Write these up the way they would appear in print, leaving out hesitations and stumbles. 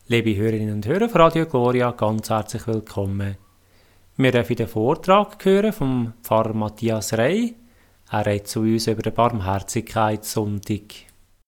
Liebe Hörerinnen und Hörer von Radio Gloria, ganz herzlich willkommen. Wir dürfen den Vortrag hören vom Pfarrer Matthias Rey. Er redet zu uns über den Barmherzigkeitssonntag.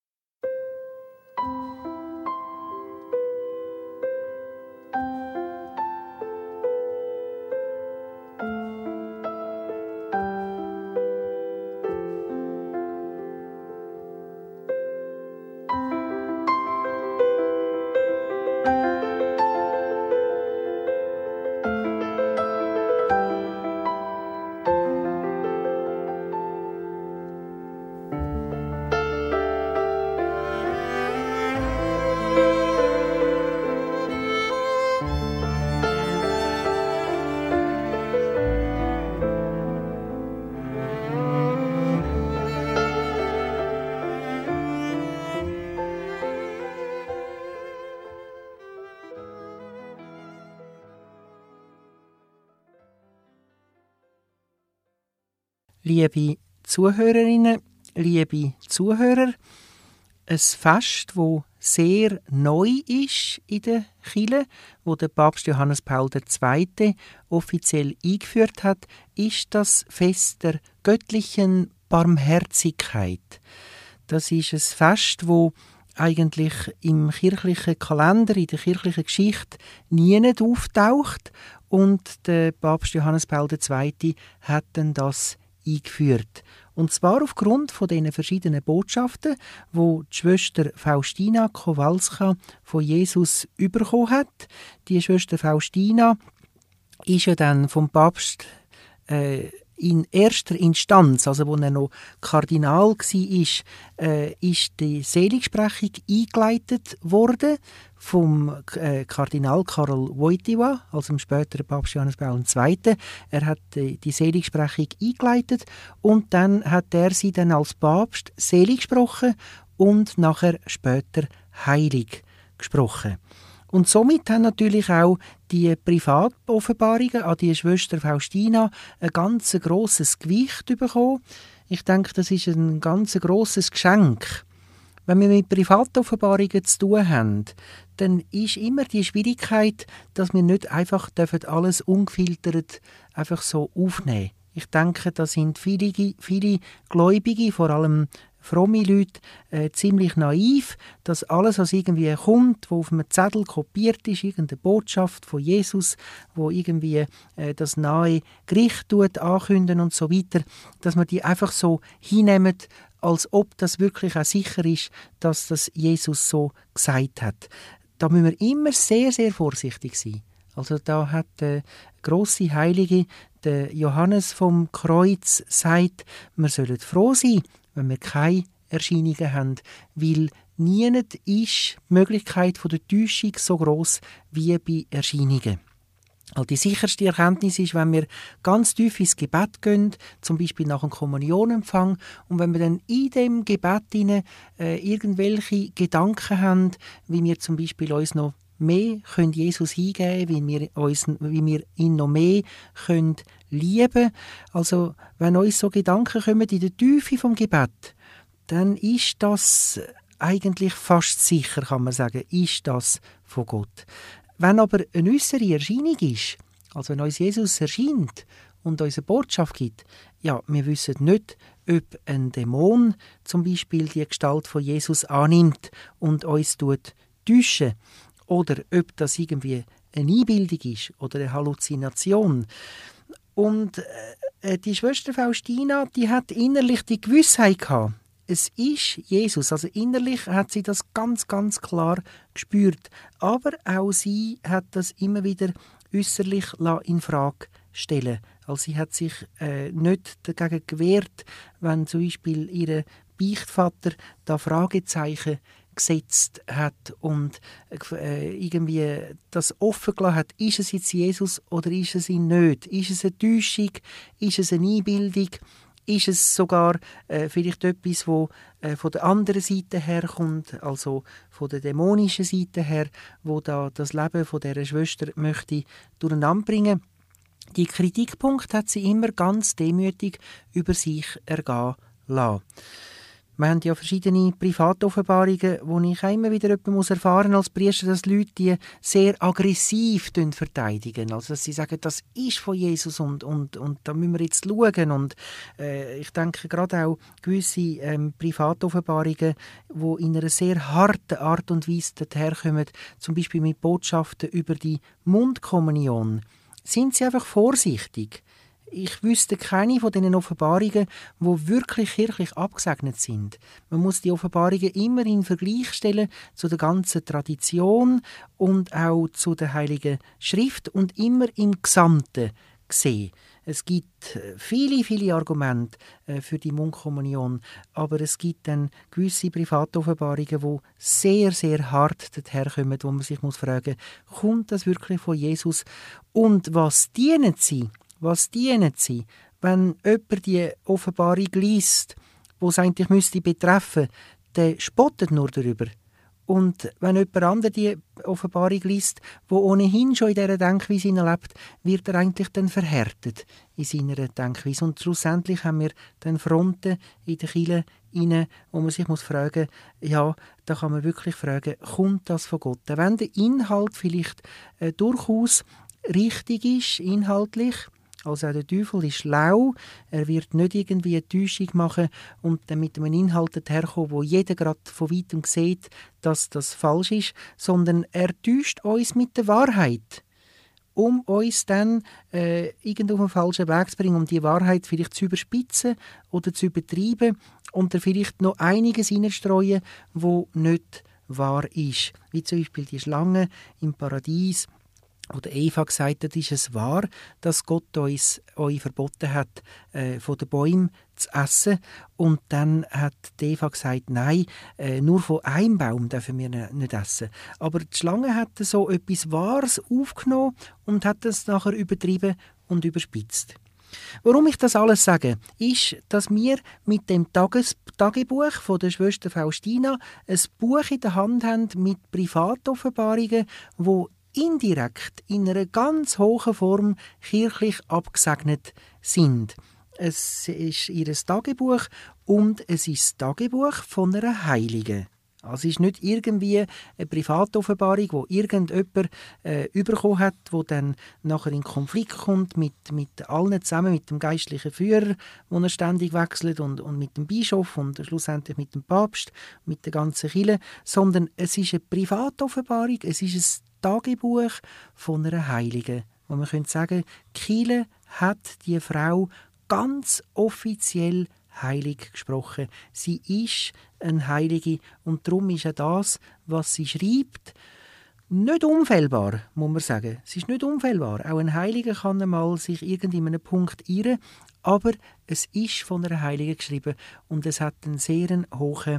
Liebe Zuhörerinnen, liebe Zuhörer, ein Fest, das sehr neu ist in der Kirche, wo der Papst Johannes Paul II. Offiziell eingeführt hat, ist das Fest der göttlichen Barmherzigkeit. Das ist ein Fest, das eigentlich im kirchlichen Kalender, in der kirchlichen Geschichte nie auftaucht, und der Papst Johannes Paul II. Hat dann das eingeführt. Und zwar aufgrund von diesen verschiedenen Botschaften, die die Schwester Faustina Kowalska von Jesus bekommen hat. Die Schwester Faustina ist ja dann vom Papst in erster Instanz, also als er noch Kardinal war, ist die Seligsprechung eingeleitet worden vom Kardinal Karol Wojtyła, also dem späteren Papst Johannes Paul II. Er hat die Seligsprechung eingeleitet und dann hat er sie dann als Papst selig gesprochen und nachher später heilig gesprochen. Und somit haben natürlich auch die Privatoffenbarungen an die Schwester Faustina ein ganz grosses Gewicht bekommen. Ich denke, das ist ein ganz grosses Geschenk. Wenn wir mit Privatoffenbarungen zu tun haben, dann ist immer die Schwierigkeit, dass wir nicht einfach alles ungefiltert einfach so aufnehmen. Ich denke, da sind viele Gläubige, vor allem fromme Leute, ziemlich naiv, dass alles, was irgendwie kommt, was auf einem Zettel kopiert ist, irgendeine Botschaft von Jesus, wo irgendwie das nahe Gericht ankündigen und so weiter, dass man die einfach so hinnehmen, als ob das wirklich auch sicher ist, dass das Jesus so gesagt hat. Da müssen wir immer sehr, sehr vorsichtig sein. Also da hat der grosse Heilige, der Johannes vom Kreuz, sagt, wir sollen froh sein, wenn wir keine Erscheinungen haben, weil nie ist die Möglichkeit der Täuschung so gross wie bei Erscheinungen. Also die sicherste Erkenntnis ist, wenn wir ganz tief ins Gebet gehen, zum Beispiel nach einem Kommunionempfang, und wenn wir dann in dem Gebet irgendwelche Gedanken haben, wie wir zum Beispiel uns noch mehr können Jesus hingeben, wie wir ihn noch mehr können lieben. Also wenn uns so Gedanken kommen in der Tiefe vom Gebet, dann ist das eigentlich fast sicher, kann man sagen, ist das von Gott. Wenn aber eine äußere Erscheinung ist, also wenn uns Jesus erscheint und uns eine Botschaft gibt, ja, wir wissen nicht, ob ein Dämon zum Beispiel die Gestalt von Jesus annimmt und uns täuschen, oder ob das irgendwie eine Einbildung ist oder eine Halluzination. Und die Schwester Faustina, die hat innerlich die Gewissheit gehabt, es ist Jesus. Also innerlich hat sie das ganz, ganz klar gespürt. Aber auch sie hat das immer wieder äußerlich in Frage stellen. Also sie hat sich nicht dagegen gewehrt, wenn zum Beispiel ihr Beichtvater da Fragezeichen gesetzt hat und irgendwie das offen gelassen hat, ist es jetzt Jesus oder ist es ihn nicht? Ist es eine Täuschung? Ist es eine Einbildung? Ist es sogar vielleicht etwas, wo von der anderen Seite herkommt, also von der dämonischen Seite her, wo da das Leben von dieser Schwester möchte durcheinander bringen? Die Kritikpunkte hat sie immer ganz demütig über sich ergehen lassen. Wir haben ja verschiedene Privatoffenbarungen, wo ich auch immer wieder erfahren muss als Priester, dass Leute die sehr aggressiv verteidigen. Also dass sie sagen, das ist von Jesus und da müssen wir jetzt schauen. Und ich denke gerade auch gewisse Privatoffenbarungen, die in einer sehr harten Art und Weise daherkommen, zum Beispiel mit Botschaften über die Mundkommunion, sind sie einfach vorsichtig. Ich wüsste keine von diesen Offenbarungen, die wirklich kirchlich abgesegnet sind. Man muss die Offenbarungen immer in Vergleich stellen zu der ganzen Tradition und auch zu der Heiligen Schrift und immer im Gesamten sehen. Es gibt viele, viele Argumente für die Mundkommunion, aber es gibt dann gewisse Privatoffenbarungen, die sehr, sehr hart daherkommen, wo man sich fragen muss, kommt das wirklich von Jesus? Und was dienen sie? Was dienen sie, wenn jemand die Offenbarung liest, die es eigentlich betreffen müsste, der spottet nur darüber. Und wenn jemand anderes die Offenbarung liest, der ohnehin schon in dieser Denkweise lebt, wird er eigentlich dann verhärtet in seiner Denkweise. Und schlussendlich haben wir dann Fronten in der Kirche rein, wo man sich fragen muss, ja, da kann man wirklich fragen, kommt das von Gott? Wenn der Inhalt vielleicht durchaus richtig ist, inhaltlich, also auch der Teufel ist schlau, er wird nicht irgendwie eine Täuschung machen und dann mit einem Inhalt herkommen, wo jeder gerade von weitem sieht, dass das falsch ist, sondern er täuscht uns mit der Wahrheit, um uns dann irgendwo auf den falschen Weg zu bringen, um die Wahrheit vielleicht zu überspitzen oder zu übertreiben und da vielleicht noch einiges hineinstreuen, wo nicht wahr ist. Wie zum Beispiel die Schlange im Paradies, oder Eva gesagt hat, ist es wahr, dass Gott euch verboten hat, von den Bäumen zu essen. Und dann hat die Eva gesagt, nein, nur von einem Baum dürfen wir nicht essen. Aber die Schlange hat so etwas Wahres aufgenommen und hat es nachher übertrieben und überspitzt. Warum ich das alles sage, ist, dass wir mit dem Tagebuch von der Schwester Faustina ein Buch in der Hand haben mit Privatoffenbarungen, wo indirekt in einer ganz hohen Form kirchlich abgesegnet sind. Es ist ihr Tagebuch und es ist das Tagebuch von einer Heiligen. Also es ist nicht irgendwie eine Privatoffenbarung, wo irgendjemand bekommen hat, wo dann nachher in Konflikt kommt mit allen zusammen, mit dem geistlichen Führer, wo er ständig wechselt und mit dem Bischof und schlussendlich mit dem Papst, mit der ganzen Kirche, sondern es ist eine Privatoffenbarung, es ist ein Tagebuch von einer Heiligen, wo man könnte sagen, die Kirche hat die Frau ganz offiziell heilig gesprochen. Sie ist eine Heilige und darum ist auch das, was sie schreibt, nicht unfehlbar, muss man sagen. Es ist nicht unfehlbar. Auch ein Heiliger kann einmal sich in einem Punkt irren, aber es ist von einer Heiligen geschrieben und es hat einen sehr hohen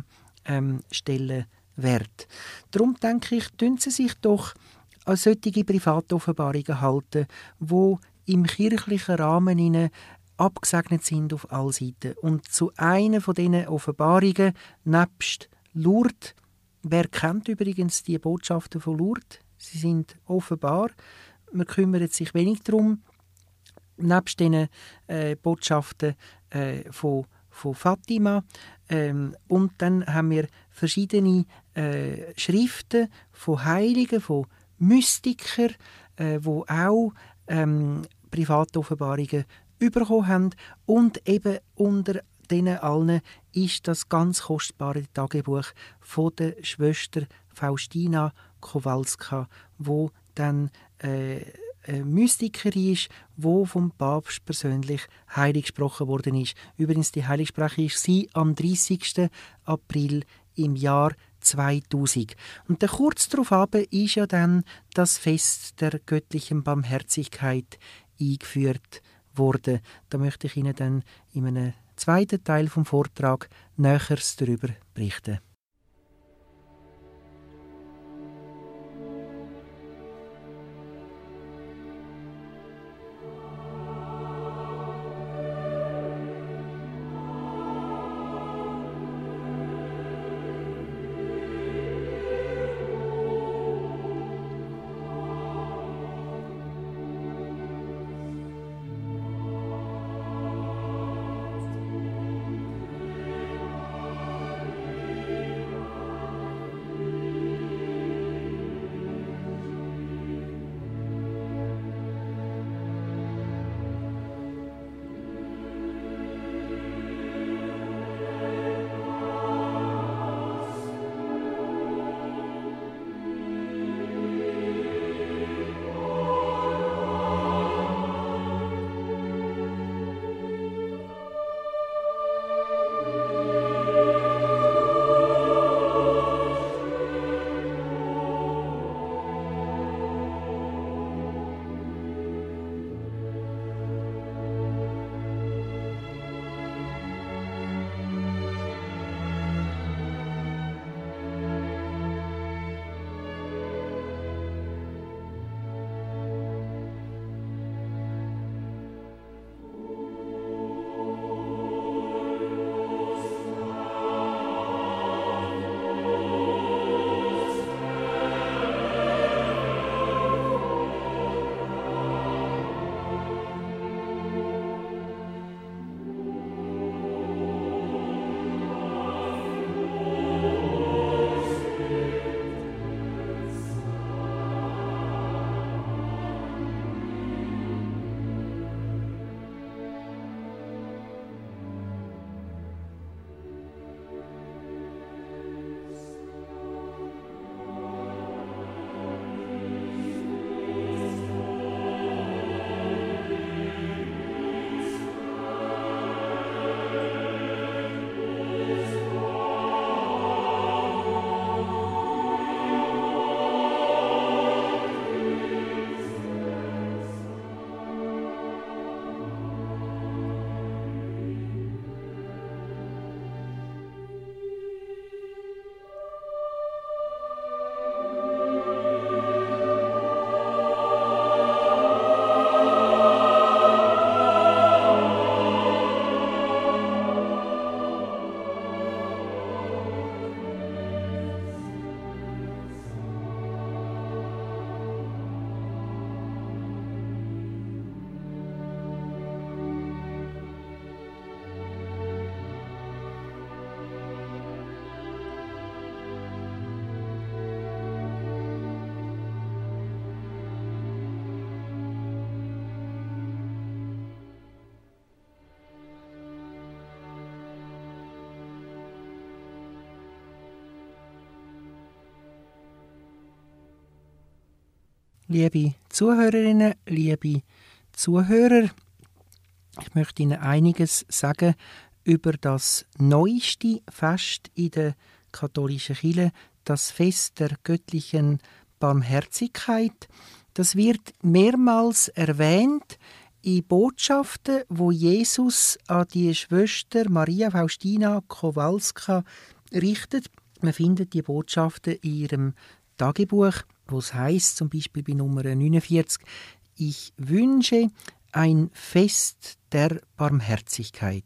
Stellenwert. Darum denke ich, tun Sie sich doch an solche Privatoffenbarungen halten, die im kirchlichen Rahmen abgesegnet sind auf allen Seiten. Und zu einer von diesen Offenbarungen, nebst Lourdes, wer kennt übrigens die Botschaften von Lourdes? Sie sind offenbar, man kümmert sich wenig darum. Nebst diesen Botschaften von Fatima. Und dann haben wir verschiedene Schriften von Heiligen, von Mystikern, die auch Privatoffenbarungen bekommen haben. Und eben unter denen allen ist das ganz kostbare Tagebuch von der Schwester Faustina Kowalska, wo dann Mystikerin ist, wo vom Papst persönlich heilig gesprochen worden ist. Übrigens, die Heiligsprache ist sie am 30. April im Jahr 2000. Und der kurz darauf ist ja dann das Fest der göttlichen Barmherzigkeit eingeführt worden. Da möchte ich Ihnen dann in einem zweiten Teil vom Vortrag Näheres darüber berichten. Liebe Zuhörerinnen, liebe Zuhörer, ich möchte Ihnen einiges sagen über das neueste Fest in der katholischen Kirche, das Fest der göttlichen Barmherzigkeit. Das wird mehrmals erwähnt in Botschaften, wo Jesus an die Schwester Maria Faustina Kowalska richtet. Man findet die Botschaften in ihrem Tagebuch, wo es heisst, zum Beispiel bei Nummer 49, ich wünsche ein Fest der Barmherzigkeit.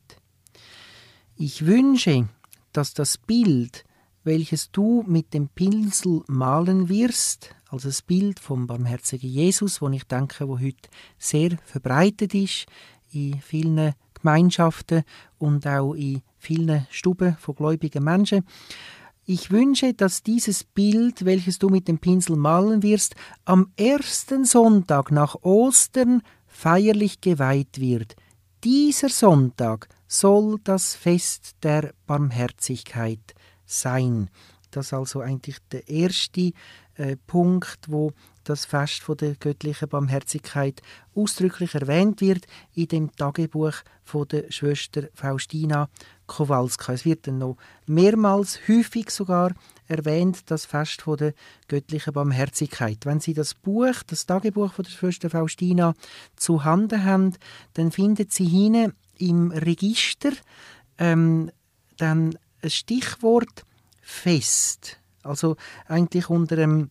Ich wünsche, dass das Bild, welches du mit dem Pinsel malen wirst, also das Bild vom barmherzigen Jesus, wo ich denke, wo heute sehr verbreitet ist in vielen Gemeinschaften und auch in vielen Stuben von gläubigen Menschen. Ich wünsche, dass dieses Bild, welches du mit dem Pinsel malen wirst, am ersten Sonntag nach Ostern feierlich geweiht wird. Dieser Sonntag soll das Fest der Barmherzigkeit sein. Das ist also eigentlich der erste Punkt, wo das Fest von der göttlichen Barmherzigkeit ausdrücklich erwähnt wird in dem Tagebuch von der Schwester Faustina Kowalska. Es wird dann noch mehrmals, häufig sogar, erwähnt, das Fest von der göttlichen Barmherzigkeit. Wenn Sie das Buch, das Tagebuch von der Schwester Faustina zu Handen haben, dann finden Sie hinten im Register dann ein Stichwort Fest. Also eigentlich unter einem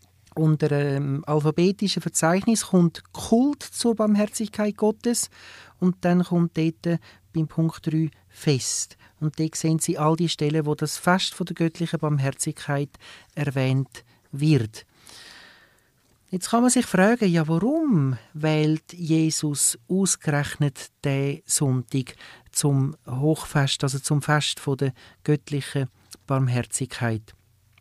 alphabetischen Verzeichnis kommt Kult zur Barmherzigkeit Gottes und dann kommt dort beim Punkt 3 Fest. Und dort sehen Sie all die Stellen, wo das Fest von der göttlichen Barmherzigkeit erwähnt wird. Jetzt kann man sich fragen, ja, warum wählt Jesus ausgerechnet den Sonntag zum Hochfest, also zum Fest von der göttlichen Barmherzigkeit?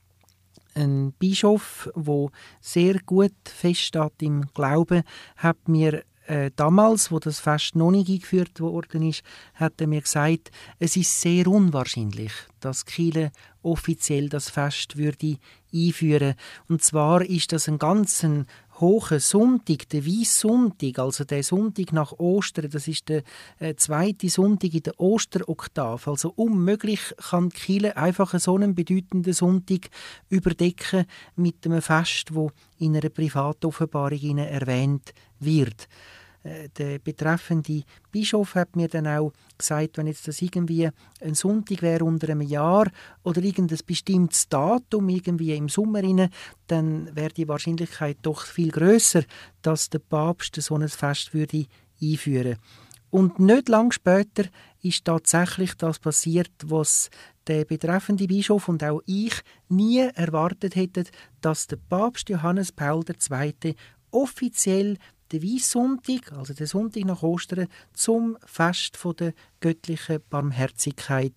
Ein Bischof, der sehr gut feststeht im Glauben, hat mir damals, wo das Fest noch nicht eingeführt worden ist, hat er mir gesagt, es ist sehr unwahrscheinlich, dass die Kirche offiziell das Fest würde einführen. Und zwar ist das ein ganz hoher Sonntag, der Weissonntag, also der Sonntag nach Ostern, das ist der zweite Sonntag in der Osteroktave. Also unmöglich kann die Kirche einfach so einen bedeutenden Sonntag überdecken mit einem Fest, wo in einer Privatoffenbarung erwähnt wird. Der betreffende Bischof hat mir dann auch gesagt, wenn jetzt das irgendwie ein Sonntag wäre unter einem Jahr oder irgendein bestimmtes Datum irgendwie im Sommer rein, dann wäre die Wahrscheinlichkeit doch viel grösser, dass der Papst so ein Fest würde einführen. Und nicht lang später ist tatsächlich das passiert, was der betreffende Bischof und auch ich nie erwartet hätten, dass der Papst Johannes Paul II. Offiziell den Weissonntag, also den Sonntag nach Ostern, zum Fest von der göttlichen Barmherzigkeit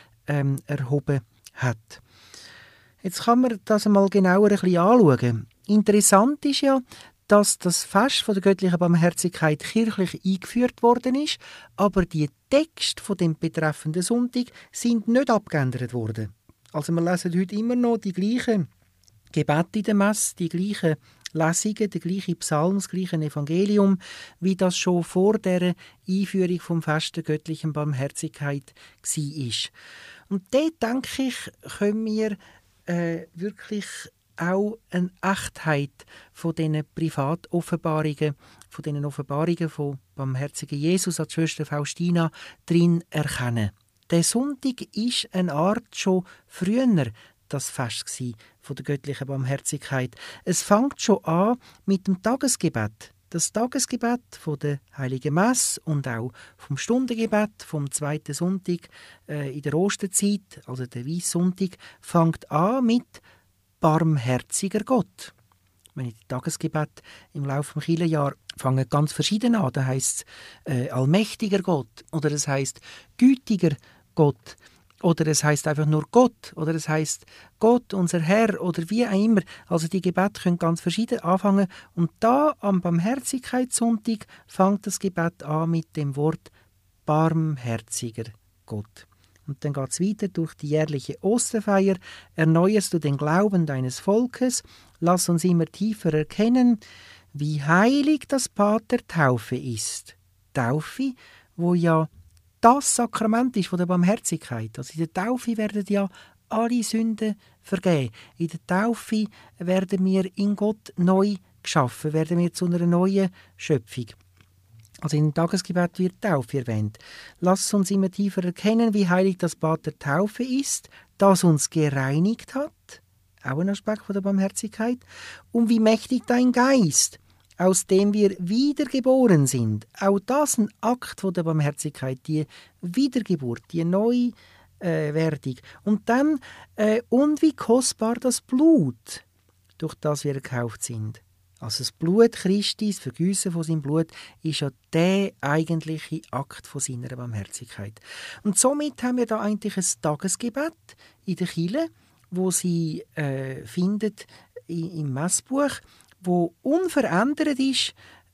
erhoben hat. Jetzt kann man das einmal genauer ein bisschen anschauen. Interessant ist ja, dass das Fest von der göttlichen Barmherzigkeit kirchlich eingeführt worden ist, aber die Texte von dem betreffenden Sonntag sind nicht abgeändert worden. Also wir lesen heute immer noch die gleichen Gebete in der Messe, die gleichen Lesungen, der gleiche Psalm, das gleiche Evangelium, wie das schon vor der Einführung vom Fest der göttlichen Barmherzigkeit war. Und dort, denke ich, können wir wirklich auch eine Echtheit von diesen Privatoffenbarungen, von diesen Offenbarungen von barmherzigen Jesus an die Schwester Faustina drin erkennen. Der Sonntag ist eine Art schon früher das Fest von der göttlichen Barmherzigkeit. Es fängt schon an mit dem Tagesgebet. Das Tagesgebet von der Heiligen Messe und auch vom Stundengebet vom zweiten Sonntag in der Osterzeit, also der Weissonntag, fängt an mit barmherziger Gott. Wenn ich das Tagesgebet im Laufe des Kirchenjahres fangen ganz verschieden an. Da heisst es allmächtiger Gott oder es heisst gütiger Gott. Oder es heisst einfach nur Gott, oder es heisst Gott, unser Herr, oder wie auch immer. Also die Gebete können ganz verschieden anfangen. Und da am Barmherzigkeitssonntag fängt das Gebet an mit dem Wort barmherziger Gott. Und dann geht es weiter durch die jährliche Osterfeier. Erneuerst du den Glauben deines Volkes, lass uns immer tiefer erkennen, wie heilig das Bad der Taufe ist. Taufe, wo ja das Sakrament ist von der Barmherzigkeit. Also in der Taufe werden ja alle Sünden vergeben. In der Taufe werden wir in Gott neu geschaffen, werden wir zu einer neuen Schöpfung. Also im Tagesgebet wird Taufe erwähnt. Lass uns immer tiefer erkennen, wie heilig das Bad der Taufe ist, das uns gereinigt hat, auch ein Aspekt von der Barmherzigkeit, und wie mächtig dein Geist, aus dem wir wiedergeboren sind. Auch das ein Akt von der Barmherzigkeit, die Wiedergeburt, die Neuwerdung. Und dann, und wie kostbar das Blut, durch das wir gekauft sind. Also das Blut Christi, das Vergießen von seinem Blut, ist ja der eigentliche Akt von seiner Barmherzigkeit. Und somit haben wir da eigentlich ein Tagesgebet in der Kirche, wo sie findet im Messbuch, wo unverändert ist,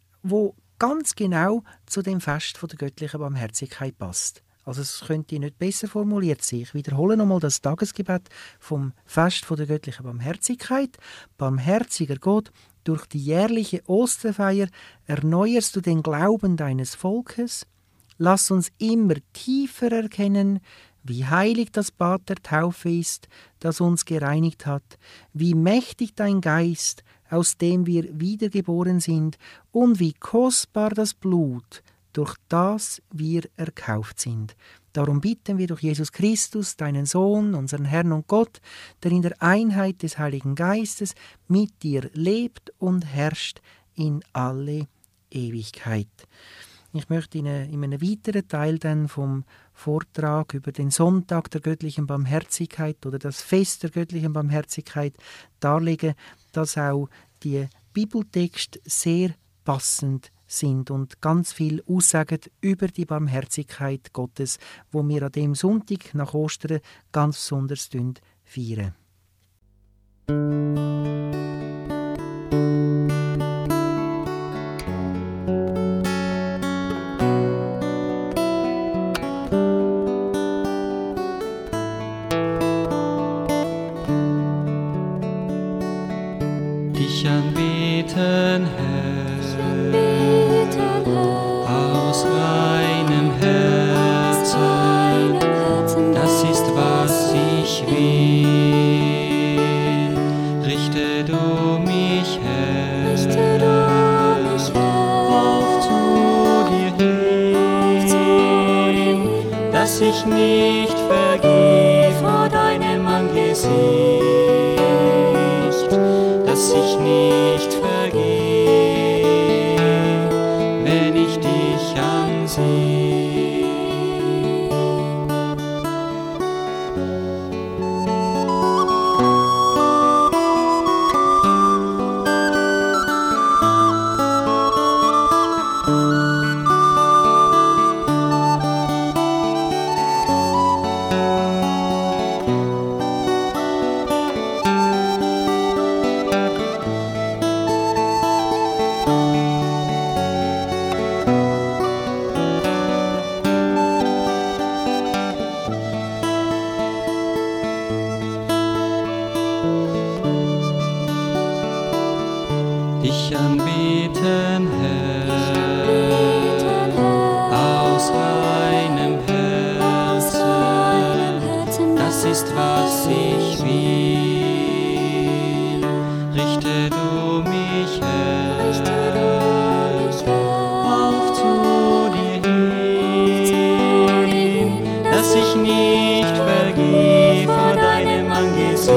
wo ganz genau zu dem Fest von der göttlichen Barmherzigkeit passt. Also es könnte nicht besser formuliert sein. Ich wiederhole nochmal das Tagesgebet vom Fest von der göttlichen Barmherzigkeit. Barmherziger Gott, durch die jährliche Osterfeier erneuerst du den Glauben deines Volkes. Lass uns immer tiefer erkennen, wie heilig das Bad der Taufe ist, das uns gereinigt hat, wie mächtig dein Geist, aus dem wir wiedergeboren sind, und wie kostbar das Blut, durch das wir erkauft sind. Darum bitten wir durch Jesus Christus, deinen Sohn, unseren Herrn und Gott, der in der Einheit des Heiligen Geistes mit dir lebt und herrscht in alle Ewigkeit. Ich möchte Ihnen in einem weiteren Teil dann vom Vortrag über den Sonntag der göttlichen Barmherzigkeit oder das Fest der göttlichen Barmherzigkeit darlegen, dass auch die Bibeltexte sehr passend sind und ganz viel aussagen über die Barmherzigkeit Gottes, wo wir an dem Sonntag nach Ostern ganz besonders feiern. Dich anbeten, Herr, aus reinem Herzen, das ist, was ich will. Richte du mich, Herr, auf zu dir hin, dass ich nicht vergeh vor deinem Angesicht, dass ich nicht vergeh, wenn ich dich ansehe. Dich anbeten, Herr, aus reinem Herzen, das ist, was ich will. Richte du mich, Herr, auf zu dir hin, dass ich nicht vergeh vor deinem Angesicht,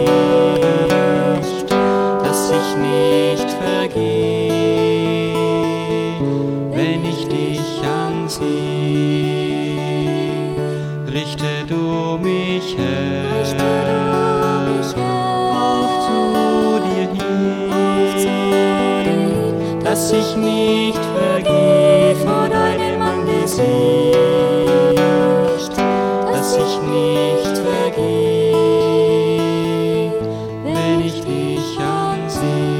dass ich nicht vergeh, wenn ich dich ansehe. Richte du mich, Herr, auf zu dir hin, dass ich nicht vergeh vor deinem Angesicht, dass ich nicht vergeh, wenn ich dich ansehe.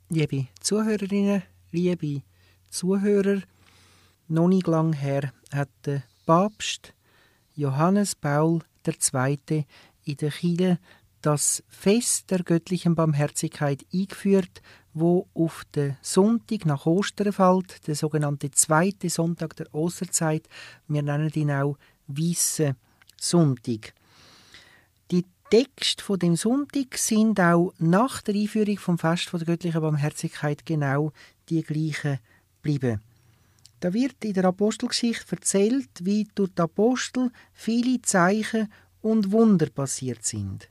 Liebe Zuhörerinnen, liebe Zuhörer, noch nicht lang her hat der Papst Johannes Paul II. In der Kirche das Fest der göttlichen Barmherzigkeit eingeführt, wo auf den Sonntag nach Ostern fällt, der sogenannte zweite Sonntag der Osterzeit. Wir nennen ihn auch Weissen Sonntag. Die Texte von dem Sonntag sind auch nach der Einführung vom Fest der göttlichen Barmherzigkeit genau die gleichen geblieben. Da wird in der Apostelgeschichte erzählt, wie durch die Apostel viele Zeichen und Wunder passiert sind.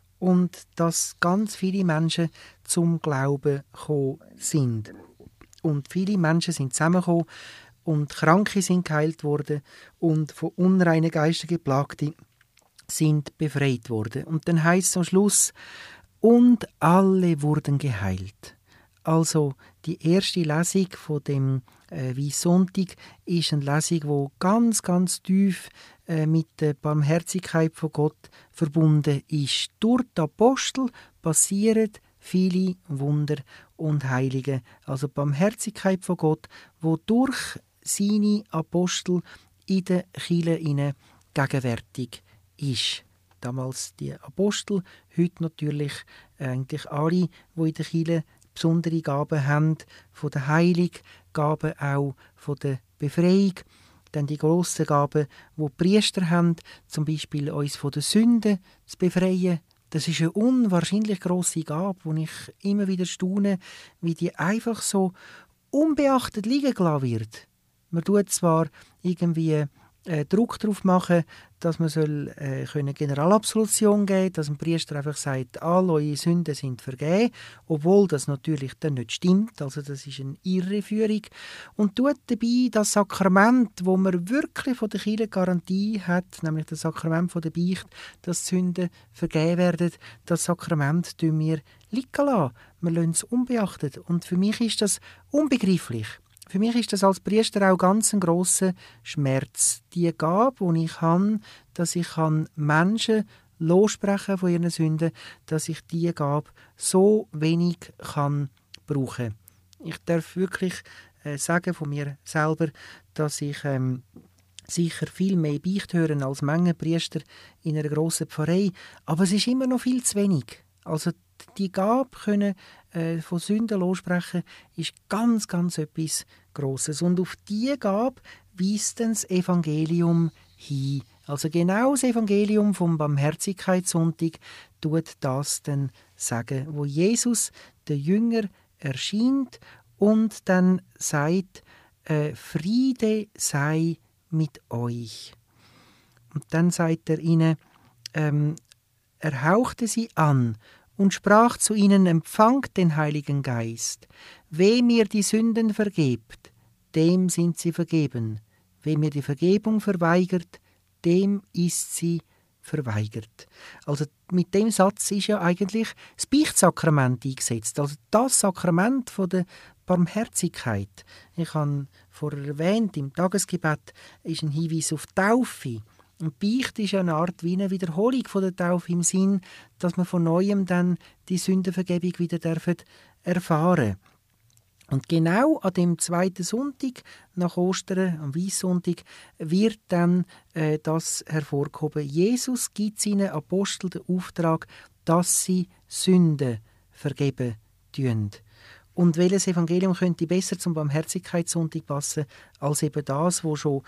Und dass ganz viele Menschen zum Glauben gekommen sind. Und viele Menschen sind zusammengekommen und Kranke sind geheilt worden und von unreinen Geistern Geplagte sind befreit worden. Und dann heisst es am Schluss, und alle wurden geheilt. Also die erste Lesung von dem Weissonntag ist eine Lesung, die ganz, ganz tief mit der Barmherzigkeit von Gott verbunden ist. Durch die Apostel passieren viele Wunder und Heilige. Also die Barmherzigkeit von Gott, wo durch seine Apostel in der Kirche gegenwärtig ist. Damals die Apostel, heute natürlich eigentlich alle, die in der Kirche besondere Gaben haben, von der Heilung, Gaben auch von der Befreiung, dann die grossen Gaben, die Priester haben, zum Beispiel uns von den Sünden zu befreien. Das ist eine unwahrscheinlich grosse Gabe, wo ich immer wieder staune, wie die einfach so unbeachtet liegen gelassen wird. Man tut zwar irgendwie Druck darauf machen, dass man Generalabsolution geben soll, dass ein Priester einfach sagt, alle eure Sünden sind vergeben, obwohl das natürlich dann nicht stimmt, also das ist eine Irreführung. Und tut dabei das Sakrament, wo man wirklich von der Kirche Garantie hat, nämlich das Sakrament von der Beichte, dass die Sünden vergeben werden, das Sakrament tun wir liegen lassen. Wir lassen es unbeachtet. Und für mich ist das unbegreiflich. Für mich ist das als Priester auch ganz ein grosser Schmerz. Die Gabe, die ich habe, dass ich Menschen lossprechen von ihren Sünden, dass ich diese Gabe so wenig brauchen kann. Ich darf wirklich sagen von mir selber, dass ich sicher viel mehr Beichte hören als Menge Priester in einer grossen Pfarrei, aber es ist immer noch viel zu wenig. Also die Gabe können von Sünden lossprechen, ist ganz, ganz etwas Grosses. Und auf diese Gabe weist das Evangelium hin. Also genau das Evangelium vom Barmherzigkeitssonntag tut das dann sagen, wo Jesus den Jünger erscheint und dann sagt, Friede sei mit euch. Und dann sagt er ihnen, er hauchte sie an und sprach zu ihnen, empfangt den Heiligen Geist. Wem ihr die Sünden vergebt, dem sind sie vergeben. Wem ihr die Vergebung verweigert, dem ist sie verweigert. Also mit dem Satz ist ja eigentlich das Beichtsakrament eingesetzt. Also das Sakrament von der Barmherzigkeit. Ich habe vorher erwähnt, im Tagesgebet ist ein Hinweis auf die Taufe. Und Beichte ist eine Art wie eine Wiederholung von der Taufe im Sinn, dass man von Neuem dann die Sündenvergebung wieder erfahren. Und genau an dem zweiten Sonntag nach Ostern, am Weissonntag, wird dann das hervorgehoben. Jesus gibt seinen Aposteln den Auftrag, dass sie Sünden vergeben tun. Und welches Evangelium könnte besser zum Barmherzigkeitssonntag passen, als eben das, wo schon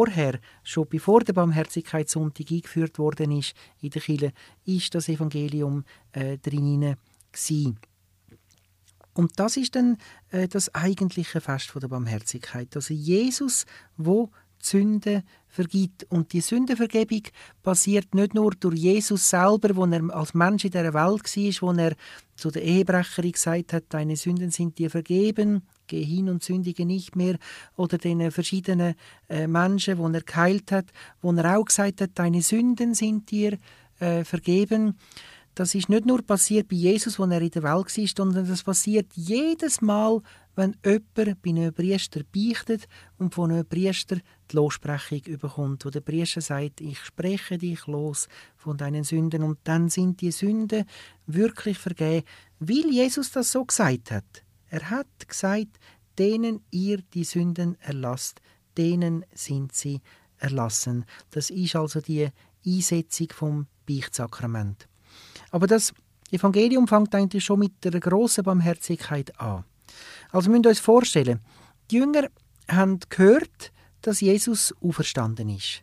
bevor der Barmherzigkeitssonntag eingeführt worden ist in der Kirche, ist das Evangelium drin gewesen. Und das ist dann das eigentliche Fest der Barmherzigkeit. Also Jesus, wo die Sünde vergibt. Und die Sündenvergebung passiert nicht nur durch Jesus selber, wo er als Mensch in dieser Welt war, wo er zu der Ehebrecherin gesagt hat, deine Sünden sind dir vergeben, geh hin und sündige nicht mehr. Oder den verschiedenen Menschen, die er geheilt hat, wo er auch gesagt hat, deine Sünden sind dir vergeben. Das ist nicht nur passiert bei Jesus, als er in der Welt war, sondern das passiert jedes Mal, wenn jemand bei einem Priester beichtet und von einem Priester die Lossprechung bekommt, wo der Priester sagt, ich spreche dich los von deinen Sünden. Und dann sind die Sünden wirklich vergeben, weil Jesus das so gesagt hat. Er hat gesagt, denen ihr die Sünden erlasst, denen sind sie erlassen. Das ist also die Einsetzung vom Beichtsakrament. Aber das Evangelium fängt eigentlich schon mit der grossen Barmherzigkeit an. Also wir müssen uns vorstellen, die Jünger haben gehört, dass Jesus auferstanden ist.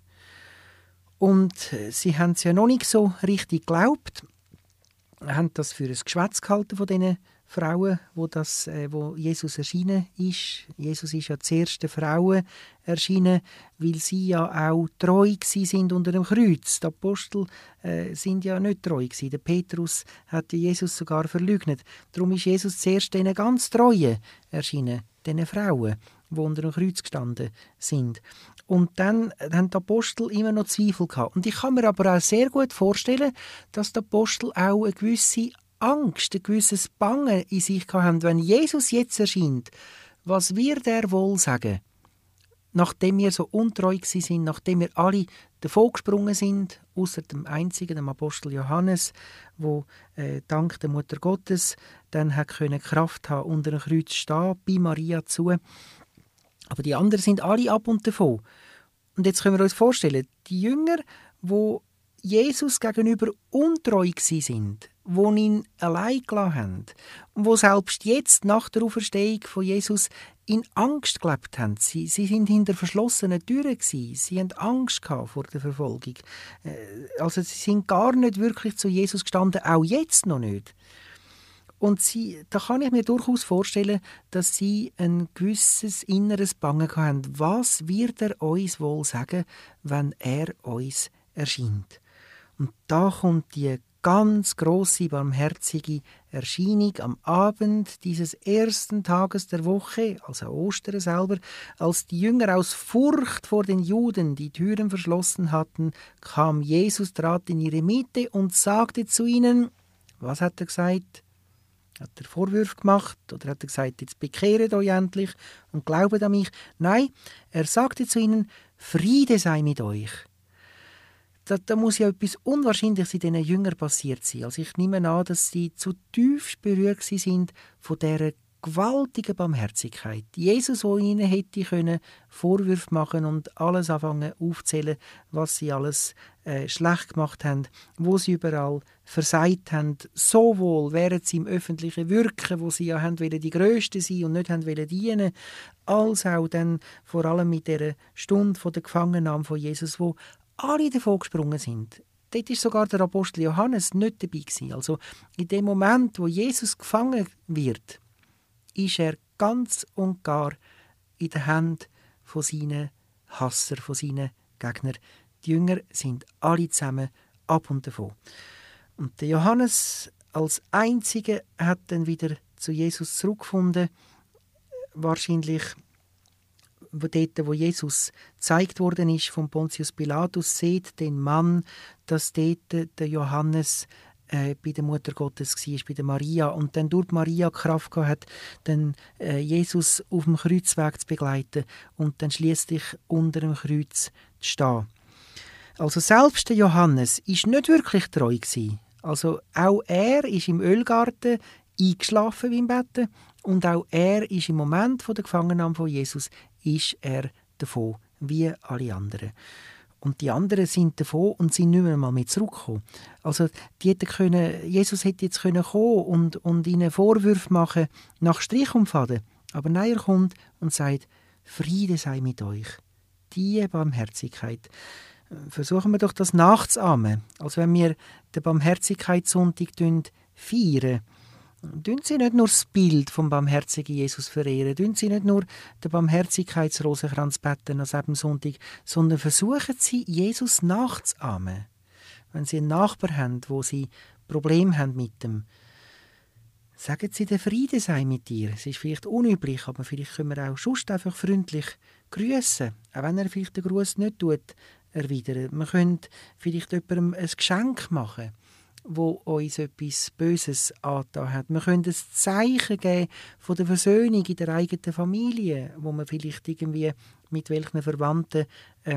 Und sie haben es ja noch nicht so richtig geglaubt, haben das für ein Geschwätz gehalten von diesen Frauen, wo Jesus erschienen ist. Jesus ist ja zuerst den Frauen erschienen, weil sie ja auch treu sind unter dem Kreuz. Die Apostel sind ja nicht treu gewesen. Der Petrus hat Jesus sogar verleugnet. Darum ist Jesus zuerst denen ganz Treuen erschienen, diesen Frauen, die unter dem Kreuz gestanden sind. Und dann haben die Apostel immer noch Zweifel gehabt. Und ich kann mir aber auch sehr gut vorstellen, dass die Apostel auch eine gewisse Angst, ein gewisses Bangen in sich haben, wenn Jesus jetzt erscheint. Was wird er wohl sagen? Nachdem wir so untreu sind, nachdem wir alle davon gesprungen sind, außer dem einzigen, dem Apostel Johannes, wo dank der Mutter Gottes dann hat Kraft haben, unter dem Kreuz stehen, bei Maria zu. Aber die anderen sind alle ab und davon. Und jetzt können wir uns vorstellen, die Jünger, wo Jesus gegenüber untreu sind, wo ihn allein gelassen haben und wo selbst jetzt nach der Auferstehung von Jesus in Angst gelebt haben. Sie sind hinter verschlossenen Türen gewesen. Sie haben Angst gehabt vor der Verfolgung. Also sie sind gar nicht wirklich zu Jesus gestanden, auch jetzt noch nicht. Und da kann ich mir durchaus vorstellen, dass sie ein gewisses inneres Bangen haben. Was wird er uns wohl sagen, wenn er uns erscheint? Und da kommt die ganz grosse, barmherzige Erscheinung am Abend dieses ersten Tages der Woche, also Ostern selber, als die Jünger aus Furcht vor den Juden die Türen verschlossen hatten, kam Jesus, trat in ihre Mitte und sagte zu ihnen, was hat er gesagt? Hat er Vorwürfe gemacht oder hat er gesagt, jetzt bekehret euch endlich und glaubet an mich? Nein, er sagte zu ihnen, Friede sei mit euch. Da muss ja etwas Unwahrscheinliches in diesen Jüngern passiert sein. Also ich nehme an, dass sie zutiefst berührt sind von dieser gewaltigen Barmherzigkeit. Jesus, der ihnen hätte können Vorwürfe machen und alles anfangen aufzählen, was sie alles schlecht gemacht haben, wo sie überall versagt haben, sowohl während sie im öffentlichen Wirken, wo sie ja haben wollen, die Größten sein und nicht haben wollen dienen, als auch dann vor allem mit dieser Stunde von der Gefangennahme von Jesus, wo alle davon gesprungen sind. Dort war sogar der Apostel Johannes nicht dabei gewesen. Also in dem Moment, wo Jesus gefangen wird, ist er ganz und gar in den Händen von seinen Hassern, von seinen Gegnern. Die Jünger sind alle zusammen ab und davon. Und der Johannes als Einziger hat dann wieder zu Jesus zurückgefunden. Wahrscheinlich dort, wo Jesus gezeigt worden ist von Pontius Pilatus, seht den Mann, dass dort der Johannes bei der Mutter Gottes war, bei der Maria, und dann durch Maria Kraft gehabt hat, dann Jesus auf dem Kreuzweg zu begleiten und dann schliesslich unter dem Kreuz zu stehen. Also selbst der Johannes ist nicht wirklich treu gewesen. Also auch er ist im Ölgarten eingeschlafen beim Betten und auch er ist im Moment von der Gefangennahme von Jesus ist er davon, wie alle anderen. Und die anderen sind davon und sind nicht mehr mit zurückgekommen. Also Jesus hätte jetzt kommen und ihnen Vorwürfe machen nach Strich und Faden. Aber nein, er kommt und sagt, Friede sei mit euch. Die Barmherzigkeit. Versuchen wir doch das nachzuahmen. Also wenn wir den Barmherzigkeitssonntag feiern, tun Sie nicht nur das Bild vom barmherzigen Jesus verehren, tun Sie nicht nur den Barmherzigkeitsrosenkranz beten an diesem Sonntag, sondern versuchen Sie, Jesus nachzuahmen. Wenn Sie einen Nachbar haben, wo Sie Probleme haben mit dem, sagen Sie, der Friede sei mit dir. Es ist vielleicht unüblich, aber vielleicht können wir auch sonst einfach freundlich grüßen, auch wenn er vielleicht den Gruß nicht erwidern. Wir können vielleicht jemandem ein Geschenk machen, wo uns etwas Böses angetan hat. Wir können ein Zeichen geben von der Versöhnung in der eigenen Familie, wo wir vielleicht irgendwie mit welchen Verwandten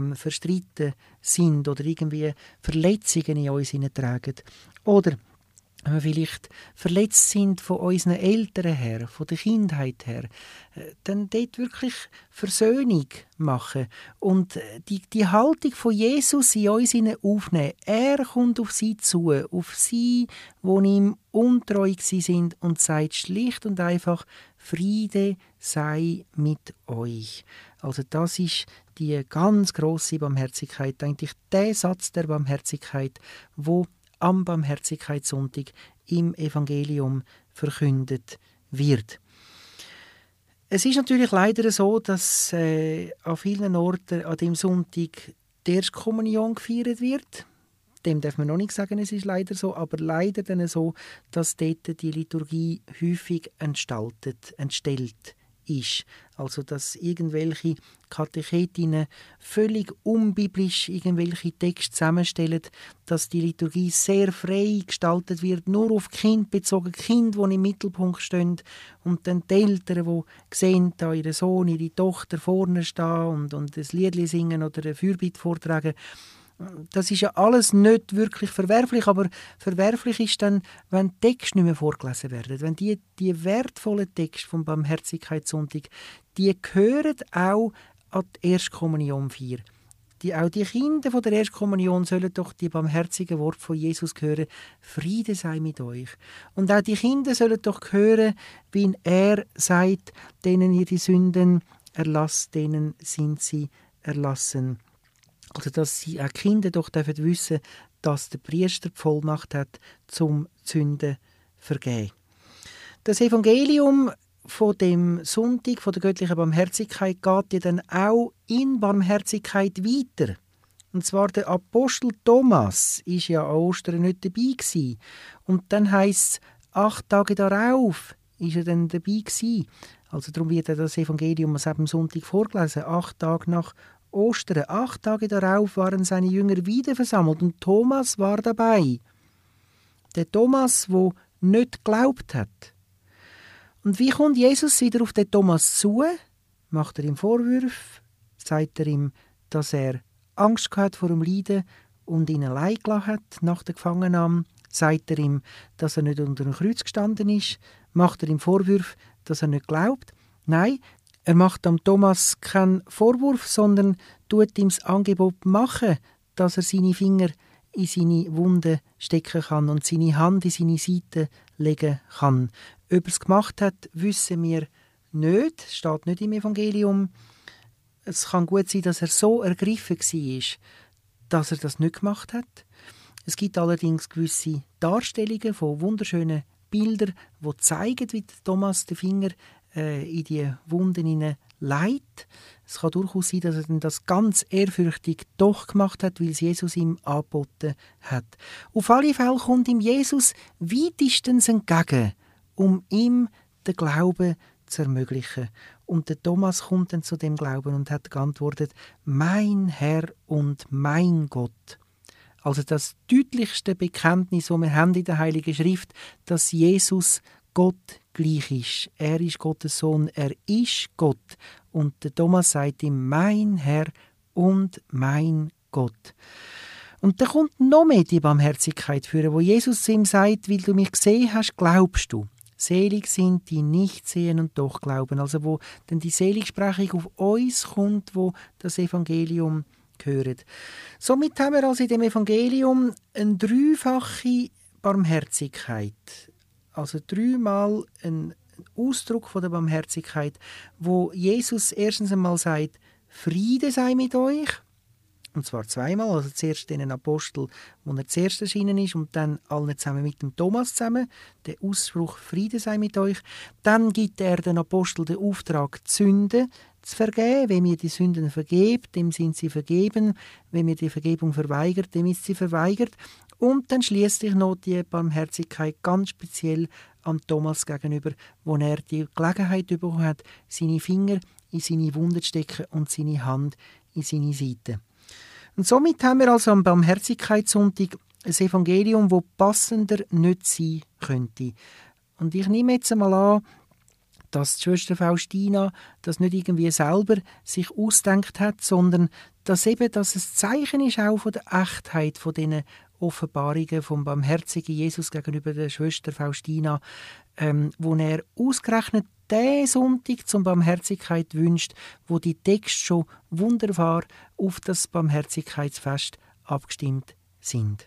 verstritten sind oder irgendwie Verletzungen in uns hineintragen. Oder wenn wir vielleicht verletzt sind von unseren Eltern her, von der Kindheit her, dann dort wirklich Versöhnung machen und die Haltung von Jesus in uns aufnehmen. Er kommt auf sie zu, auf sie, die ihm untreu sind und sagt schlicht und einfach, Friede sei mit euch. Also das ist die ganz grosse Barmherzigkeit, eigentlich der Satz der Barmherzigkeit, wo am Barmherzigkeitssonntag im Evangelium verkündet wird. Es ist natürlich leider so, dass an vielen Orten an dem Sonntag die Erstkommunion gefeiert wird. Dem darf man noch nicht sagen, es ist leider so, aber leider dann so, dass dort die Liturgie häufig entstellt ist. Also, dass irgendwelche Katechetinnen völlig unbiblisch irgendwelche Texte zusammenstellen, dass die Liturgie sehr frei gestaltet wird, nur auf Kind bezogen, Kinder, die im Mittelpunkt stehen, und dann die Eltern, die sehen, da ihren Sohn, ihre Tochter vorne stehen und ein Liedli singen oder ein Fürbitte vortragen. Das ist ja alles nicht wirklich verwerflich, aber verwerflich ist dann, wenn Texte nicht mehr vorgelesen werden. Wenn die wertvollen Texte vom Barmherzigkeitssonntag, die gehören auch an die Erstkommunionfeier. Auch die Kinder von der Erstkommunion sollen doch die barmherzigen Worte von Jesus hören. Friede sei mit euch. Und auch die Kinder sollen doch hören, wie er sagt, denen ihr die Sünden erlasst, denen sind sie erlassen. Also, dass sie auch Kinder doch wissen, dass der Priester die Vollmacht hat, zum Sünden zu vergeben. Das Evangelium von dem Sonntag, von der göttlichen Barmherzigkeit, geht ja dann auch in Barmherzigkeit weiter. Und zwar der Apostel Thomas war ja an Ostern nicht dabei gewesen. Und dann heisst es, 8 Tage darauf ist er dann dabei gewesen. Also darum wird das Evangelium am Sonntag vorgelesen, 8 Tage nach Ostern. 8 Tage darauf waren seine Jünger wieder versammelt und Thomas war dabei. Der Thomas, der nicht geglaubt hat. Und wie kommt Jesus wieder auf den Thomas zu? Macht er ihm Vorwürfe? Sagt er ihm, dass er Angst hat vor dem Leiden und ihn allein gelassen hat nach der Gefangennahme? Sagt er ihm, dass er nicht unter dem Kreuz gestanden ist? Macht er ihm Vorwürfe, dass er nicht glaubt? Nein, er macht am Thomas keinen Vorwurf, sondern tut ihm das Angebot machen, dass er seine Finger in seine Wunde stecken kann und seine Hand in seine Seite legen kann. Ob er es gemacht hat, wissen wir nicht. Es steht nicht im Evangelium. Es kann gut sein, dass er so ergriffen war, dass er das nicht gemacht hat. Es gibt allerdings gewisse Darstellungen von wunderschönen Bildern, die zeigen, wie Thomas den Finger in die Wunden hineinlegt. Es kann durchaus sein, dass er das ganz ehrfürchtig doch gemacht hat, weil es Jesus ihm angeboten hat. Auf alle Fälle kommt ihm Jesus weitestens entgegen, um ihm den Glauben zu ermöglichen. Und der Thomas kommt dann zu dem Glauben und hat geantwortet, mein Herr und mein Gott. Also das deutlichste Bekenntnis, das wir haben in der Heiligen Schrift, dass Jesus Gott gleich ist. Er ist Gottes Sohn, er ist Gott. Und der Thomas sagt ihm, mein Herr und mein Gott. Und da kommt noch mehr die Barmherzigkeit führen, wo Jesus zu ihm sagt, weil du mich gesehen hast, glaubst du. Selig sind, die nicht sehen und doch glauben. Also wo dann die Seligsprechung auf uns kommt, wo das Evangelium gehört. Somit haben wir also in dem Evangelium eine dreifache Barmherzigkeit. Also 3-mal ein Ausdruck von der Barmherzigkeit, wo Jesus erstens einmal sagt, Friede sei mit euch. Und zwar 2-mal, also zuerst den Apostel, wo er zuerst erschienen ist, und dann allen zusammen mit dem Thomas zusammen, der Ausspruch Friede sei mit euch. Dann gibt er den Apostel den Auftrag, die Sünden zu vergeben. Wenn ihr die Sünden vergebt, dem sind sie vergeben. Wenn ihr die Vergebung verweigert, dem ist sie verweigert. Und dann schließlich noch die Barmherzigkeit ganz speziell am Thomas gegenüber, wo er die Gelegenheit bekommen hat, seine Finger in seine Wunde zu stecken und seine Hand in seine Seite. Und somit haben wir also am Barmherzigkeitssonntag ein Evangelium, das passender nicht sein könnte. Und ich nehme jetzt einmal an, dass die Schwester Faustina das nicht irgendwie selber sich ausgedacht hat, sondern dass eben das ein Zeichen ist auch von der Echtheit von diesen Offenbarungen vom barmherzigen Jesus gegenüber der Schwester Faustina, wo er ausgerechnet den Sonntag zum Barmherzigkeit wünscht, wo die Texte schon wunderbar auf das Barmherzigkeitsfest abgestimmt sind.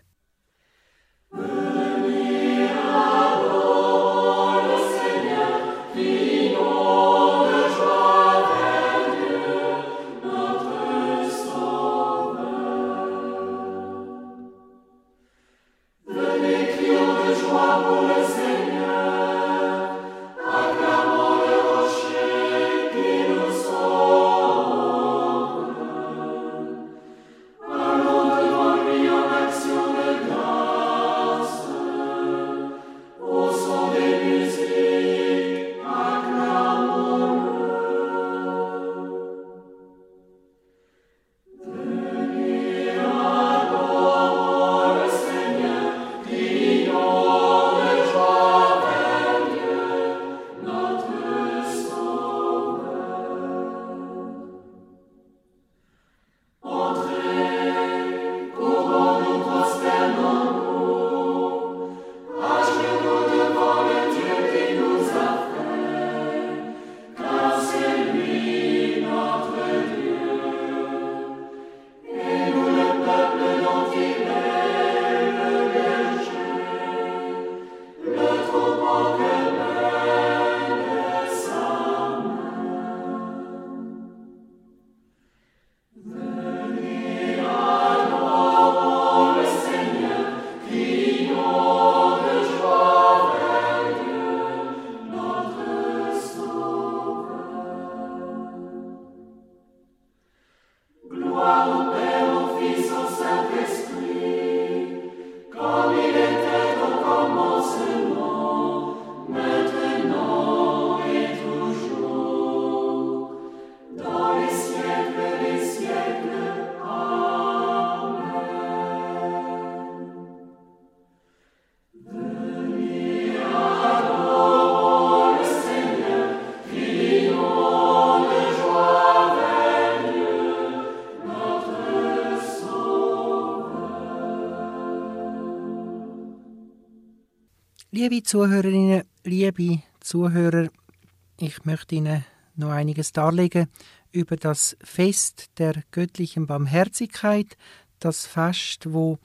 Liebe Zuhörerinnen, liebe Zuhörer, ich möchte Ihnen noch einiges darlegen über das Fest der göttlichen Barmherzigkeit, das Fest, wo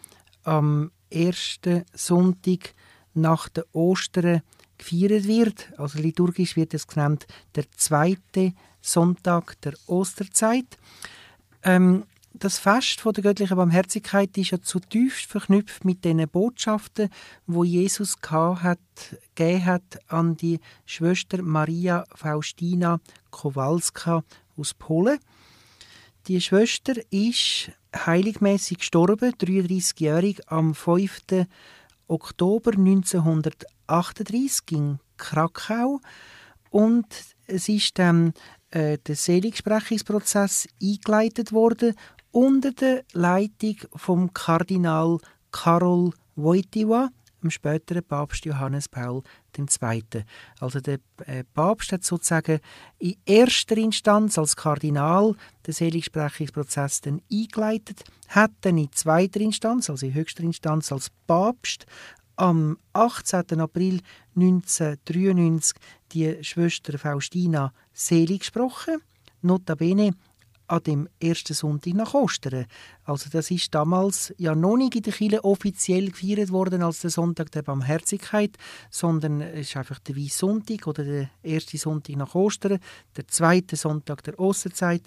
am ersten Sonntag nach der Ostern gefeiert wird. Also liturgisch wird es genannt der zweite Sonntag der Osterzeit. Das Fest der göttlichen Barmherzigkeit ist ja zutiefst verknüpft mit den Botschaften, wo Jesus gegeben hat an die Schwester Maria Faustina Kowalska aus Polen. Die Schwester ist heiligmäßig gestorben, 33-jährig, am 5. Oktober 1938 in Krakau. Und es ist dann der Seligsprechungsprozess eingeleitet worden unter der Leitung vom Kardinal Karol Wojtyła, dem späteren Papst Johannes Paul II. Also der Papst hat sozusagen in erster Instanz als Kardinal den Seligsprechungsprozess dann eingeleitet, hat dann in zweiter Instanz, also in höchster Instanz als Papst, am 18. April 1993 die Schwester Faustina selig gesprochen, notabene an dem ersten Sonntag nach Ostern. Also das ist damals ja noch nicht in der Kirche offiziell gefeiert worden als der Sonntag der Barmherzigkeit, sondern es ist einfach der Weissonntag oder der erste Sonntag nach Ostern, der zweite Sonntag der Osterzeit.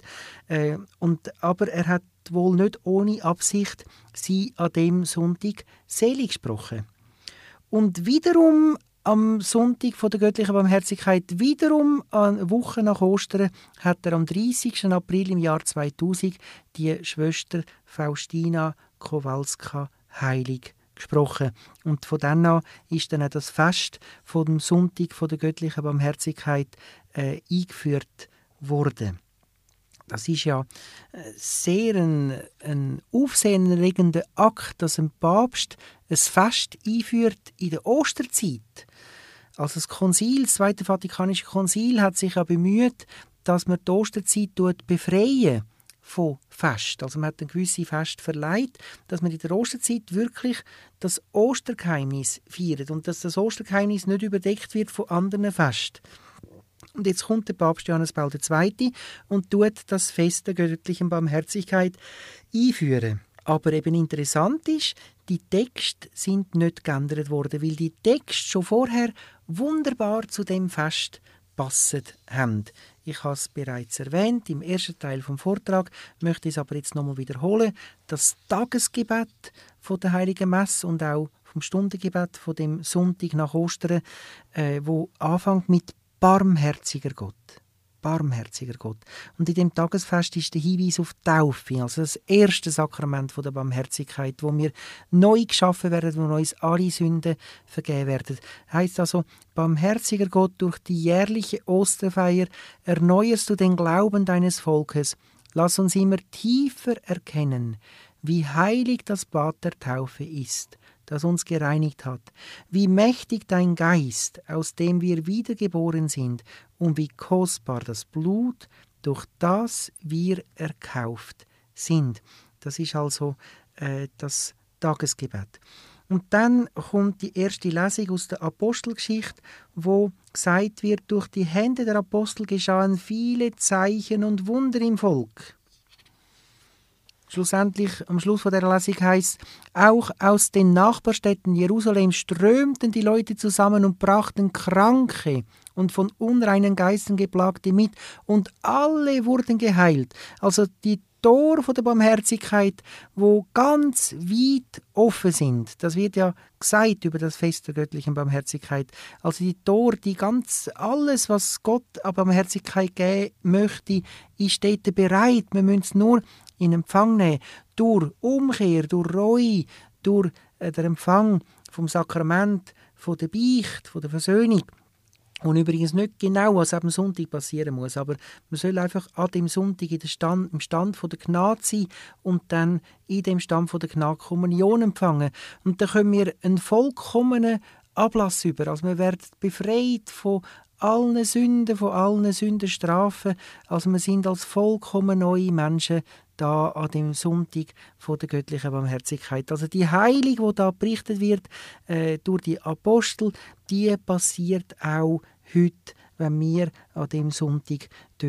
Aber er hat wohl nicht ohne Absicht sie an dem Sonntag selig gesprochen. Und wiederum am Sonntag von der göttlichen Barmherzigkeit, wiederum eine Woche nach Ostern, hat er am 30. April im Jahr 2000 die Schwester Faustina Kowalska heilig gesprochen. Und von dann an ist dann auch das Fest von dem Sonntag von der göttlichen Barmherzigkeit eingeführt worden. Das ist ja sehr ein aufsehenerregender Akt, dass ein Papst ein Fest einführt in der Osterzeit. Also das Konzil, das Zweite Vatikanische Konzil, hat sich ja bemüht, dass man die Osterzeit befreien von Fest. Also man hat eine gewisse Fest verleiht, dass man in der Osterzeit wirklich das Ostergeheimnis feiert und dass das Ostergeheimnis nicht überdeckt wird von anderen Festen. Und jetzt kommt der Papst Johannes Paul II. Und tut das Fest der göttlichen Barmherzigkeit einführen. Aber eben interessant ist, die Texte sind nicht geändert worden, weil die Texte schon vorher wunderbar zu dem Fest gepasst haben. Ich habe es bereits erwähnt, im ersten Teil vom Vortrag, möchte ich es aber jetzt nochmal wiederholen. Das Tagesgebet von der Heiligen Messe und auch vom Stundengebet von dem Sonntag nach Ostern, wo anfängt mit barmherziger Gott. Barmherziger Gott. Und in dem Tagesfest ist der Hinweis auf die Taufe, also das erste Sakrament von der Barmherzigkeit, wo wir neu geschaffen werden, wo uns alle Sünden vergeben werden. Heißt also, barmherziger Gott, durch die jährliche Osterfeier erneuerst du den Glauben deines Volkes. Lass uns immer tiefer erkennen, wie heilig das Bad der Taufe ist, das uns gereinigt hat, wie mächtig dein Geist, aus dem wir wiedergeboren sind, und wie kostbar das Blut, durch das wir erkauft sind. Das ist also das Tagesgebet. Und dann kommt die erste Lesung aus der Apostelgeschichte, wo gesagt wird, durch die Hände der Apostel geschahen viele Zeichen und Wunder im Volk. Schlussendlich, am Schluss von der Lesung heisst, auch aus den Nachbarstädten Jerusalems strömten die Leute zusammen und brachten Kranke und von unreinen Geistern Geplagte mit, und alle wurden geheilt. Also die Tore von der Barmherzigkeit, wo ganz weit offen sind. Das wird ja gesagt über das Fest der göttlichen Barmherzigkeit. Also die Tore, die ganz alles, was Gott an Barmherzigkeit geben möchte, ist dort bereit. Wir müssen es nur in Empfang nehmen. Durch Umkehr, durch Reue, durch den Empfang vom Sakrament, von der Beichte, von der Versöhnung. Und übrigens nicht genau, was am Sonntag passieren muss, aber man soll einfach an dem Sonntag im Stand von der Gnade sein und dann in dem Stand von der Gnade Kommunion empfangen. Und dann können wir einen vollkommenen Ablass über. Also wir werden befreit von allen Sünden, von allen Sündenstrafen. Also wir sind als vollkommen neue Menschen da an dem Sonntag von der göttlichen Barmherzigkeit. Also die Heilung, die da berichtet wird durch die Apostel, die passiert auch heute, wenn wir an dem Sonntag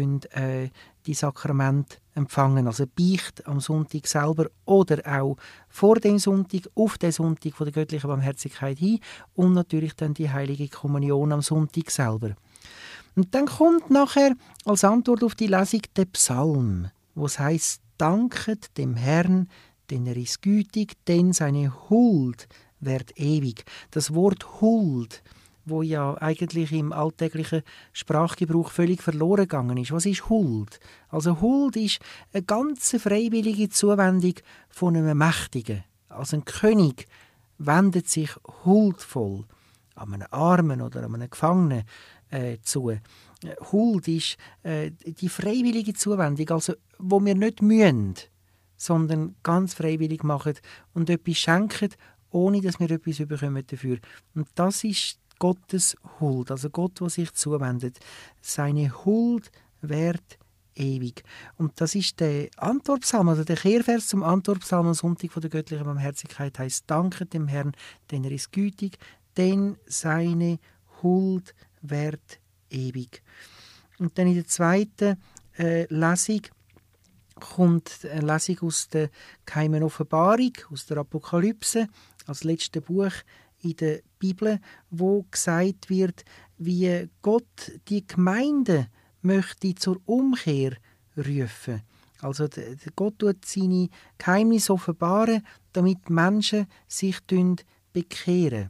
die Sakramente empfangen. Also Beicht am Sonntag selber oder auch vor dem Sonntag, auf den Sonntag von der göttlichen Barmherzigkeit hin und natürlich dann die heilige Kommunion am Sonntag selber. Und dann kommt nachher als Antwort auf die Lesung der Psalm, wo es heisst, danket dem Herrn, denn er ist gütig, denn seine Huld währt ewig. Das Wort Huld, wo ja eigentlich im alltäglichen Sprachgebrauch völlig verloren gegangen ist. Was ist Huld? Also Huld ist eine ganz freiwillige Zuwendung von einem Mächtigen. Also ein König wendet sich huldvoll an einem Armen oder an einem Gefangenen zu. Huld ist die freiwillige Zuwendung, also wo wir nicht müssen, sondern ganz freiwillig machen und etwas schenken, ohne dass wir etwas bekommen dafür. Und das ist Gottes Huld, also Gott, der sich zuwendet. Seine Huld währt ewig. Und das ist der Antwortpsalm, also der Kehrvers zum Antwortpsalm am Sonntag von der göttlichen Barmherzigkeit heisst, danket dem Herrn, denn er ist gütig, denn seine Huld währt ewig. Und dann in der zweiten Lesung kommt eine Lesung aus der geheimen Offenbarung, aus der Apokalypse, als letztes Buch in der Bibel, wo gesagt wird, wie Gott die Gemeinde möchte zur Umkehr rufen. Also Gott tut seine Geheimnisse offenbaren, damit Menschen sich bekehren.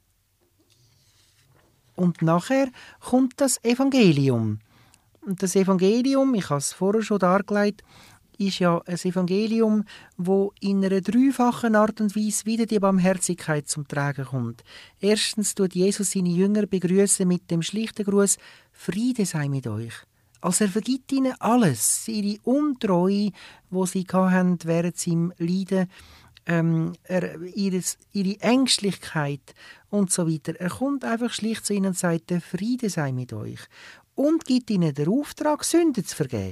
Und nachher kommt das Evangelium. Und das Evangelium, ich habe es vorher schon dargelegt, ist ja ein Evangelium, wo in einer dreifachen Art und Weise wieder die Barmherzigkeit zum Tragen kommt. Erstens tut Jesus seine Jünger begrüßen mit dem schlichten Gruß: Friede sei mit euch. Also er vergibt ihnen alles, ihre Untreue, die sie hatten während seinem Leiden, ihre Ängstlichkeit und so weiter. Er kommt einfach schlicht zu ihnen und sagt: Der Friede sei mit euch. Und gibt ihnen den Auftrag, Sünden zu vergeben.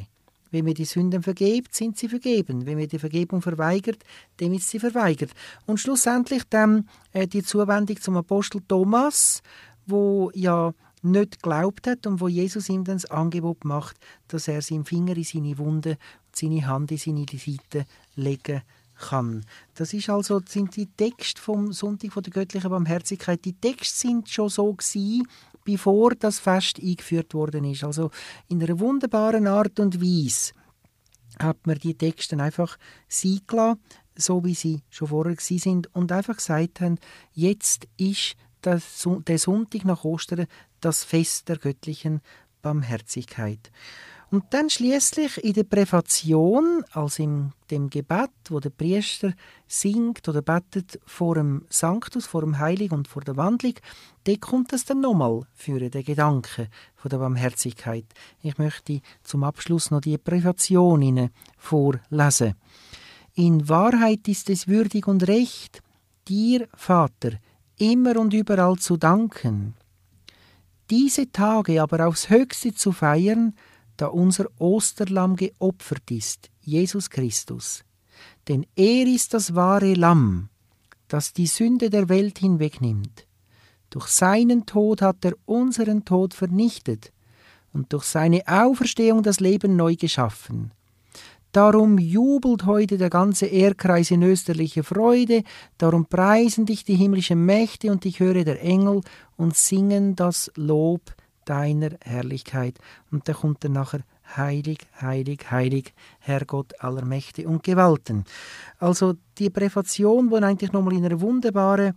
Wenn wir die Sünden vergebt, sind sie vergeben. Wenn wir die Vergebung verweigert, dem ist sie verweigert. Und schlussendlich dann die Zuwendung zum Apostel Thomas, wo ja nicht geglaubt hat und wo Jesus ihm dann das Angebot macht, dass er seinen Finger in seine Wunde und seine Hand in seine Seite legen kann. Das sind die Texte vom Sonntag von der göttlichen Barmherzigkeit. Die Texte sind schon so gewesen, bevor das Fest eingeführt worden ist. Also in einer wunderbaren Art und Weise hat man die Texte einfach sein gelassen, so wie sie schon vorher gewesen sind, und einfach gesagt haben, jetzt ist der Sonntag nach Ostern das Fest der göttlichen Barmherzigkeit. Und dann schließlich in der Präfation, also in dem Gebet, wo der Priester singt oder betet vor dem Sanctus, vor dem Heilig und vor der Wandlung, da kommt das dann nochmal für den Gedanken von der Barmherzigkeit. Ich möchte zum Abschluss noch die Präfation Ihnen vorlesen. In Wahrheit ist es würdig und recht, dir, Vater, immer und überall zu danken, diese Tage aber aufs Höchste zu feiern, da unser Osterlamm geopfert ist, Jesus Christus. Denn er ist das wahre Lamm, das die Sünde der Welt hinwegnimmt. Durch seinen Tod hat er unseren Tod vernichtet und durch seine Auferstehung das Leben neu geschaffen. Darum jubelt heute der ganze Erdkreis in österlicher Freude, darum preisen dich die himmlischen Mächte und die Chöre der Engel und singen das Lob deiner Herrlichkeit. Und da kommt dann nachher heilig, heilig, heilig, Herr Gott aller Mächte und Gewalten. Also die Präfation, die eigentlich nochmal in einer wunderbaren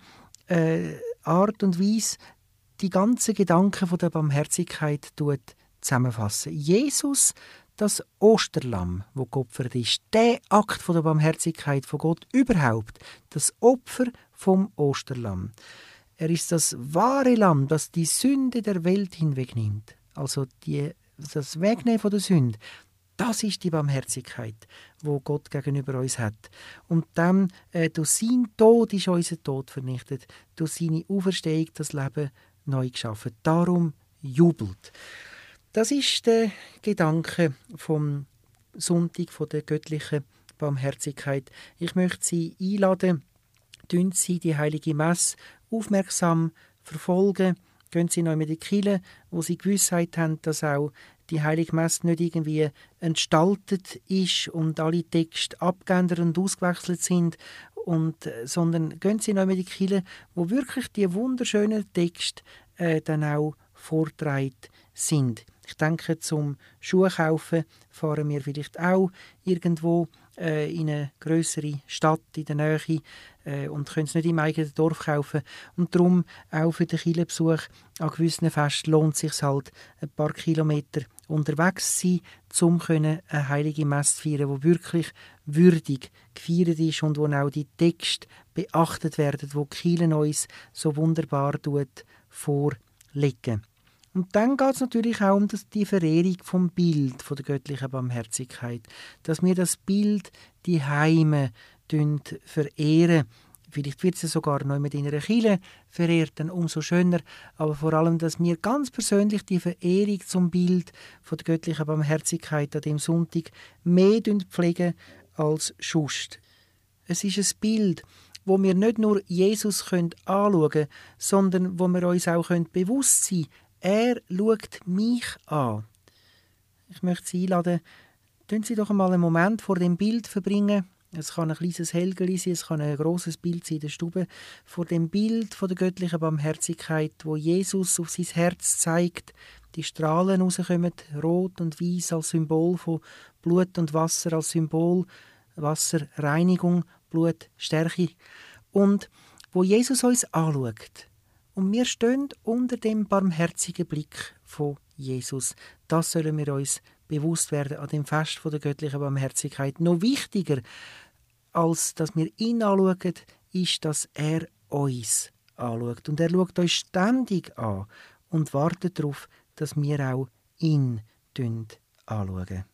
Art und Weise die ganzen Gedanken von der Barmherzigkeit zusammenfassen. Jesus, das Osterlamm, wo geopfert ist, der Akt von der Barmherzigkeit von Gott überhaupt, das Opfer vom Osterlamm. Er ist das wahre Lamm, das die Sünde der Welt hinwegnimmt. Also das Wegnehmen von der Sünde, das ist die Barmherzigkeit, wo Gott gegenüber uns hat. Und dann, durch seinen Tod ist unser Tod vernichtet, durch seine Auferstehung das Leben neu geschaffen. Darum jubelt. Das ist der Gedanke vom Sonntag von der göttlichen Barmherzigkeit. Ich möchte Sie einladen, tun Sie die heilige Messe aufmerksam verfolgen. Gehen Sie noch in die Kirche, wo Sie Gewissheit haben, dass auch die heilige Messe nicht irgendwie entstaltet ist und alle Texte abgeändert und ausgewechselt sind, sondern gehen Sie noch in die Kirche, wo wirklich die wunderschönen Texte dann auch vorgetragen sind. Ich denke, zum Schuhe kaufen fahren wir vielleicht auch irgendwo in eine grössere Stadt in der Nähe und können es nicht im eigenen Dorf kaufen. Und darum auch für den Kirchenbesuch an gewissen Festen lohnt es sich halt, ein paar Kilometer unterwegs zu sein, um eine heilige Messe zu feiern, die wirklich würdig gefeiert ist und wo auch die Texte beachtet werden, die die Kirche uns so wunderbar vorlegen. Und dann geht es natürlich auch um die Verehrung vom Bild von der göttlichen Barmherzigkeit, dass wir das Bild die Heime verehren. Vielleicht wird es sogar noch mit in einer Kirche verehrt, dann umso schöner. Aber vor allem, dass wir ganz persönlich die Verehrung zum Bild von der göttlichen Barmherzigkeit an dem Sonntag mehr pflegen als sonst. Es ist ein Bild, wo wir nicht nur Jesus anschauen können, sondern wo wir uns auch bewusst sein können, er schaut mich an. Ich möchte Sie einladen, tun Sie doch einmal einen Moment vor dem Bild verbringen. Es kann ein kleines Helgeli sein, es kann ein grosses Bild sein in der Stube. Vor dem Bild von der göttlichen Barmherzigkeit, wo Jesus auf sein Herz zeigt, die Strahlen rauskommen, rot und weiß als Symbol von Blut und Wasser, als Symbol Wasserreinigung, Blutstärke. Und wo Jesus uns anschaut. Und wir stehen unter dem barmherzigen Blick von Jesus. Das sollen wir uns bewusst werden an dem Fest von der göttlichen Barmherzigkeit. Noch wichtiger, als dass wir ihn anschauen, ist, dass er uns anschaut. Und er schaut uns ständig an und wartet darauf, dass wir auch ihn anschauen.